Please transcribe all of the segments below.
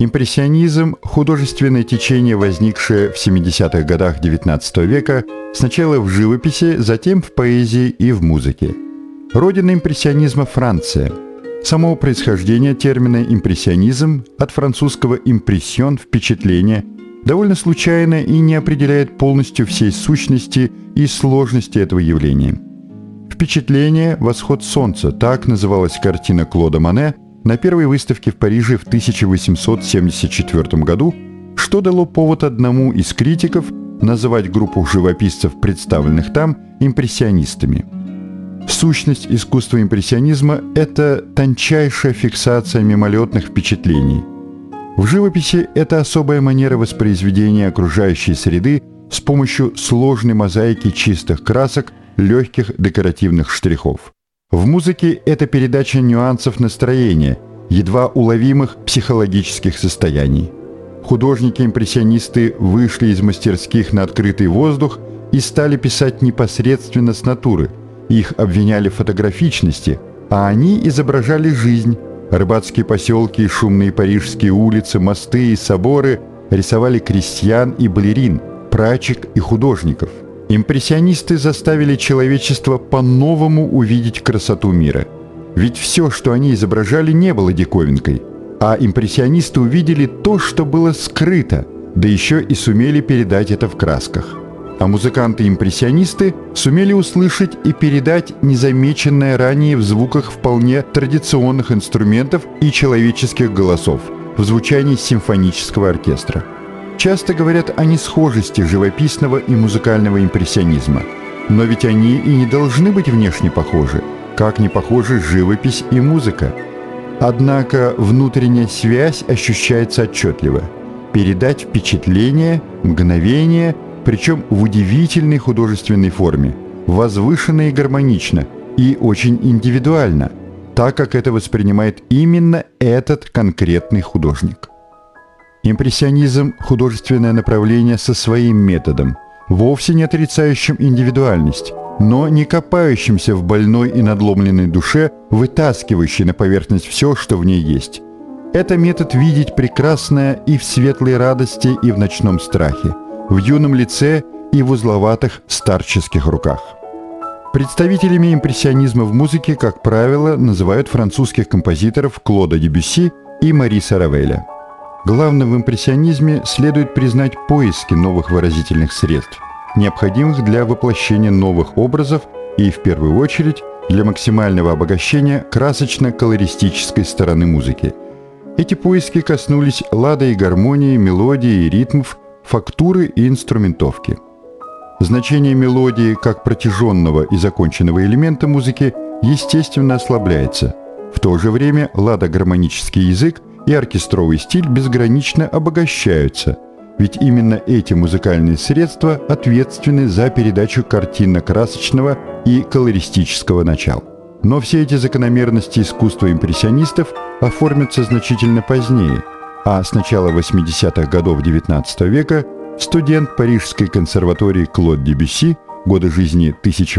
Импрессионизм – художественное течение, возникшее в 70-х годах XIX века, сначала в живописи, затем в поэзии и в музыке. Родина импрессионизма – Франция. Само происхождение термина «импрессионизм» от французского «импрессион» – «впечатление» довольно случайно и не определяет полностью всей сущности и сложности этого явления. «Впечатление. Восход солнца» – так называлась картина Клода Моне на первой выставке в Париже в 1874 году, что дало повод одному из критиков называть группу живописцев, представленных там, импрессионистами. Сущность искусства импрессионизма – это тончайшая фиксация мимолетных впечатлений. В живописи это особая манера воспроизведения окружающей среды с помощью сложной мозаики чистых красок, легких декоративных штрихов. В музыке это передача нюансов настроения, едва уловимых психологических состояний. Художники-импрессионисты вышли из мастерских на открытый воздух и стали писать непосредственно с натуры. Их обвиняли в фотографичности, а они изображали жизнь. Рыбацкие поселки, шумные парижские улицы, мосты и соборы рисовали крестьян и балерин, прачек и художников. Импрессионисты заставили человечество по-новому увидеть красоту мира. Ведь все, что они изображали, не было диковинкой. А импрессионисты увидели то, что было скрыто, да еще и сумели передать это в красках. А музыканты-импрессионисты сумели услышать и передать незамеченное ранее в звуках вполне традиционных инструментов и человеческих голосов, в звучании симфонического оркестра. Часто говорят о несхожести живописного и музыкального импрессионизма. Но ведь они и не должны быть внешне похожи, как не похожи живопись и музыка. Однако внутренняя связь ощущается отчетливо. Передать впечатление, мгновение, причем в удивительной художественной форме, возвышенно и гармонично, и очень индивидуально, так как это воспринимает именно этот конкретный художник. Импрессионизм – художественное направление со своим методом, вовсе не отрицающим индивидуальность, но не копающимся в больной и надломленной душе, вытаскивающей на поверхность все, что в ней есть. Это метод видеть прекрасное и в светлой радости, и в ночном страхе, в юном лице и в узловатых старческих руках. Представителями импрессионизма в музыке, как правило, называют французских композиторов Клода Дебюсси и Мориса Равеля. Главным в импрессионизме следует признать поиски новых выразительных средств, необходимых для воплощения новых образов и, в первую очередь, для максимального обогащения красочно-колористической стороны музыки. Эти поиски коснулись лада и гармонии, мелодии и ритмов, фактуры и инструментовки. Значение мелодии как протяженного и законченного элемента музыки естественно ослабляется. В то же время ладо-гармонический язык и оркестровый стиль безгранично обогащаются, ведь именно эти музыкальные средства ответственны за передачу картинно-красочного и колористического начала. Но все эти закономерности искусства импрессионистов оформятся значительно позднее, а с начала 80-х годов XIX века студент Парижской консерватории Клод Дебюсси, годы жизни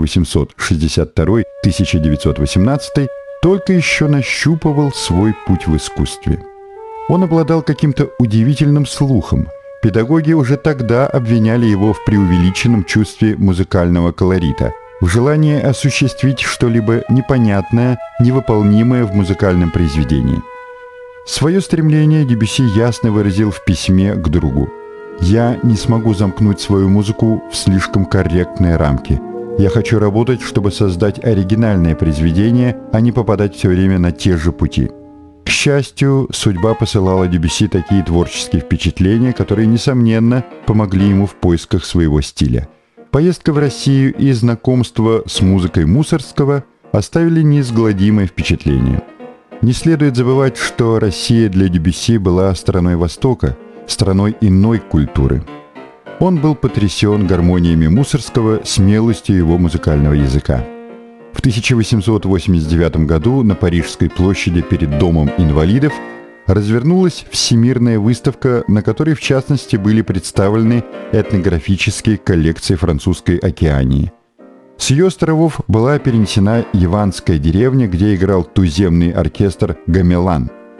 1862-1918, только еще нащупывал свой путь в искусстве. Он обладал каким-то удивительным слухом. Педагоги уже тогда обвиняли его в преувеличенном чувстве музыкального колорита, в желании осуществить что-либо непонятное, невыполнимое в музыкальном произведении. Свое стремление Дебюсси ясно выразил в письме к другу. «Я не смогу замкнуть свою музыку в слишком корректные рамки. Я хочу работать, чтобы создать оригинальное произведение, а не попадать все время на те же пути». К счастью, судьба посылала Дебюсси такие творческие впечатления, которые, несомненно, помогли ему в поисках своего стиля. Поездка в Россию и знакомство с музыкой Мусоргского оставили неизгладимое впечатление. Не следует забывать, что Россия для Дебюсси была страной Востока, страной иной культуры. Он был потрясен гармониями Мусоргского, смелостью его музыкального языка. В 1889 году на Парижской площади перед Домом инвалидов развернулась всемирная выставка, на которой в частности были представлены этнографические коллекции французской Океании. С ее островов была перенесена Яванская деревня, где играл туземный оркестр «Гамелан».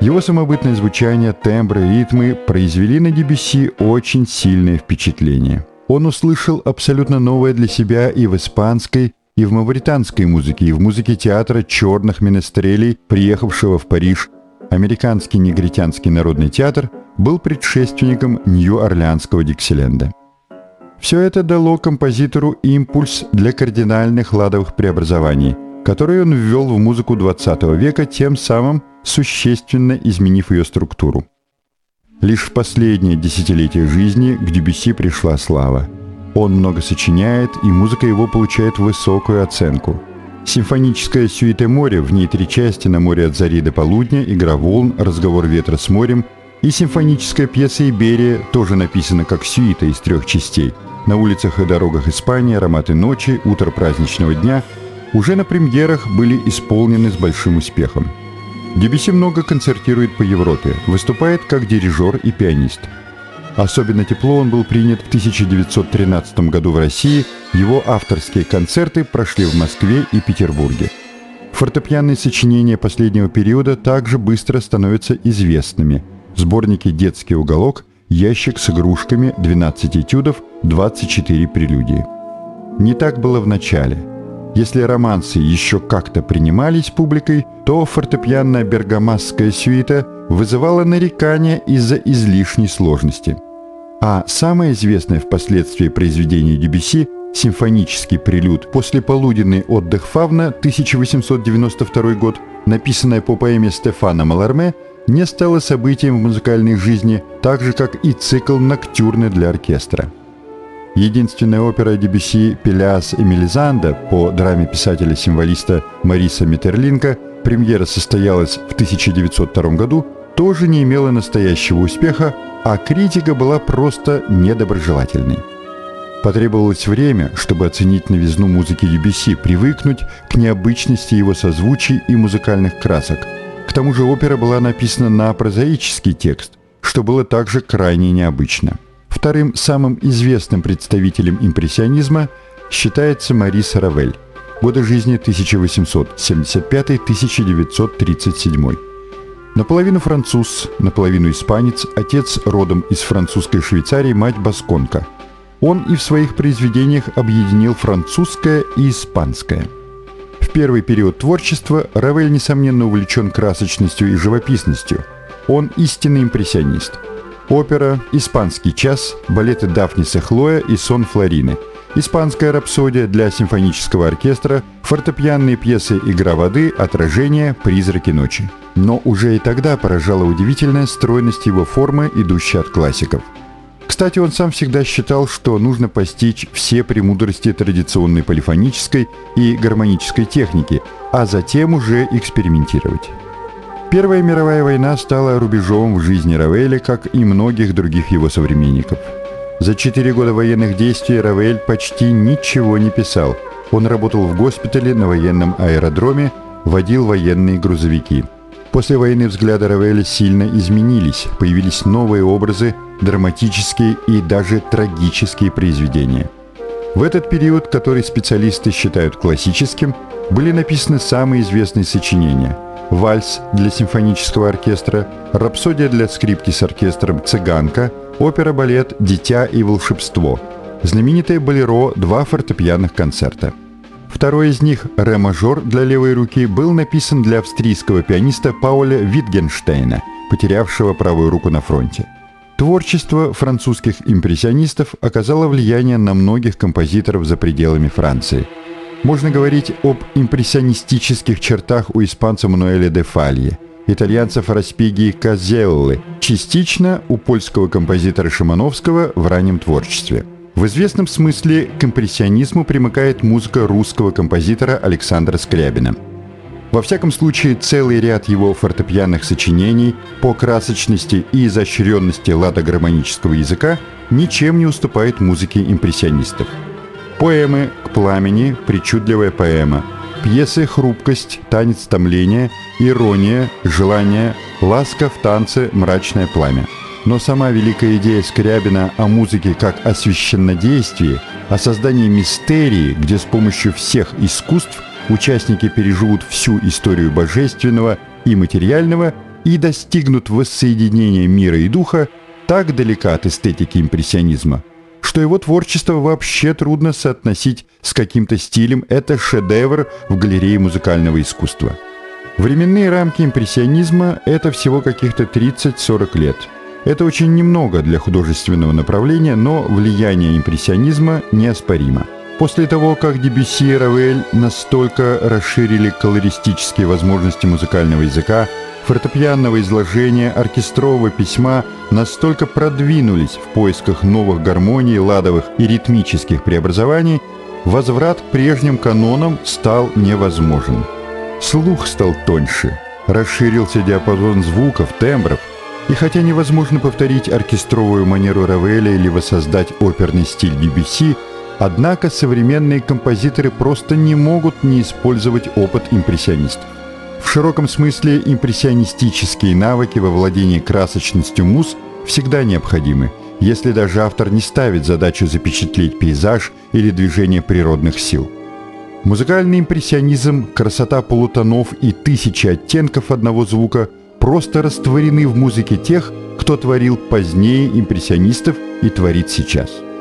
Его самобытное звучание, тембры, ритмы произвели на Дебюсси очень сильное впечатление. Он услышал абсолютно новое для себя и в испанской, и в мавританской музыке, и в музыке театра черных менестрелей, приехавшего в Париж. Американский негритянский народный театр был предшественником Нью-Орлеанского Диксиленда. Все это дало композитору импульс для кардинальных ладовых преобразований, которые он ввел в музыку XX века, тем самым существенно изменив ее структуру. Лишь в последнее десятилетие жизни к Дебюсси пришла слава. Он много сочиняет, и музыка его получает высокую оценку. Симфоническая сюита «Море», в ней 3 части: «На море от зари до полудня», «Игра волн», «Разговор ветра с морем», и симфоническая пьеса «Иберия» тоже написана как сюита из 3 частей. «На улицах и дорогах Испании», «Ароматы ночи», «Утро праздничного дня» уже на премьерах были исполнены с большим успехом. Дебюсси много концертирует по Европе, выступает как дирижер и пианист. Особенно тепло он был принят в 1913 году в России, его авторские концерты прошли в Москве и Петербурге. Фортепианные сочинения последнего периода также быстро становятся известными. Сборники «Детский уголок», «Ящик с игрушками», 12 этюдов, 24 прелюдии. Не так было в начале. Если романсы еще как-то принимались публикой, то фортепианная бергамасская сюита вызывала нарекания из-за излишней сложности. А самое известное впоследствии произведение Дебюсси — симфонический прелюд «Послеполуденный отдых Фавна», 1892 год, написанное по поэме Стефана Маларме, не стало событием в музыкальной жизни, так же, как и цикл «Ноктюрны для оркестра». Единственная опера Дебюсси «Пелеас и Мелизанда» по драме писателя-символиста Мариса Метерлинка, премьера состоялась в 1902 году, тоже не имела настоящего успеха, а критика была просто недоброжелательной. Потребовалось время, чтобы оценить новизну музыки Дебюсси, привыкнуть к необычности его созвучий и музыкальных красок. К тому же опера была написана на прозаический текст, что было также крайне необычно. Вторым самым известным представителем импрессионизма считается Марис Равель. Годы жизни 1875-1937. Наполовину француз, наполовину испанец, отец родом из французской Швейцарии, мать басконка. Он и в своих произведениях объединил французское и испанское. В первый период творчества Равель, несомненно, увлечен красочностью и живописностью. Он истинный импрессионист. Опера, испанский час, балеты Дафниса Хлоя и сон Флорины, испанская рапсодия для симфонического оркестра, фортепианные пьесы «Игра воды», «Отражение», «Призраки ночи». Но уже и тогда поражала удивительная стройность его формы, идущая от классиков. Кстати, он сам всегда считал, что нужно постичь все премудрости традиционной полифонической и гармонической техники, а затем уже экспериментировать. Первая мировая война стала рубежом в жизни Равеля, как и многих других его современников. За 4 года военных действий Равель почти ничего не писал. Он работал в госпитале, на военном аэродроме, водил военные грузовики. После войны взгляды Равеля сильно изменились, появились новые образы, драматические и даже трагические произведения. В этот период, который специалисты считают классическим, были написаны самые известные сочинения: «Вальс» для симфонического оркестра, «Рапсодия для скрипки с оркестром «Цыганка», опера-балет «Дитя и волшебство», знаменитое «Болеро», 2 фортепианных концерта. Второй из них, «Ре-мажор» для левой руки, был написан для австрийского пианиста Пауля Витгенштейна, потерявшего правую руку на фронте. Творчество французских импрессионистов оказало влияние на многих композиторов за пределами Франции. Можно говорить об импрессионистических чертах у испанца Мануэля де Фалье, итальянца Фарраспиги и Казеллы, частично у польского композитора Шимановского в раннем творчестве. В известном смысле к импрессионизму примыкает музыка русского композитора Александра Скрябина. Во всяком случае, целый ряд его фортепианных сочинений по красочности и изощренности ладогармонического языка ничем не уступает музыке импрессионистов. Поэмы «К пламени», «Причудливая поэма», пьесы «Хрупкость», «Танец томления», «Ирония», «Желание», «Ласка в танце», «Мрачное пламя». Но сама великая идея Скрябина о музыке как о священнодействии, о создании мистерии, где с помощью всех искусств участники переживут всю историю божественного и материального, и достигнут воссоединения мира и духа так далека от эстетики импрессионизма, что его творчество вообще трудно соотносить с каким-то стилем. Это шедевр в галерее музыкального искусства. Временные рамки импрессионизма – это всего каких-то 30-40 лет. Это очень немного для художественного направления, но влияние импрессионизма неоспоримо. После того, как Дебюсси и Равель настолько расширили колористические возможности музыкального языка, фортепианного изложения, оркестрового письма, настолько продвинулись в поисках новых гармоний, ладовых и ритмических преобразований, возврат к прежним канонам стал невозможен. Слух стал тоньше, расширился диапазон звуков, тембров, и хотя невозможно повторить оркестровую манеру Равеля или воссоздать оперный стиль Дебюсси, однако современные композиторы просто не могут не использовать опыт импрессионистов. В широком смысле импрессионистические навыки во владении красочностью муз всегда необходимы, если даже автор не ставит задачу запечатлеть пейзаж или движение природных сил. Музыкальный импрессионизм, красота полутонов и тысячи оттенков одного звука просто растворены в музыке тех, кто творил позднее импрессионистов и творит сейчас.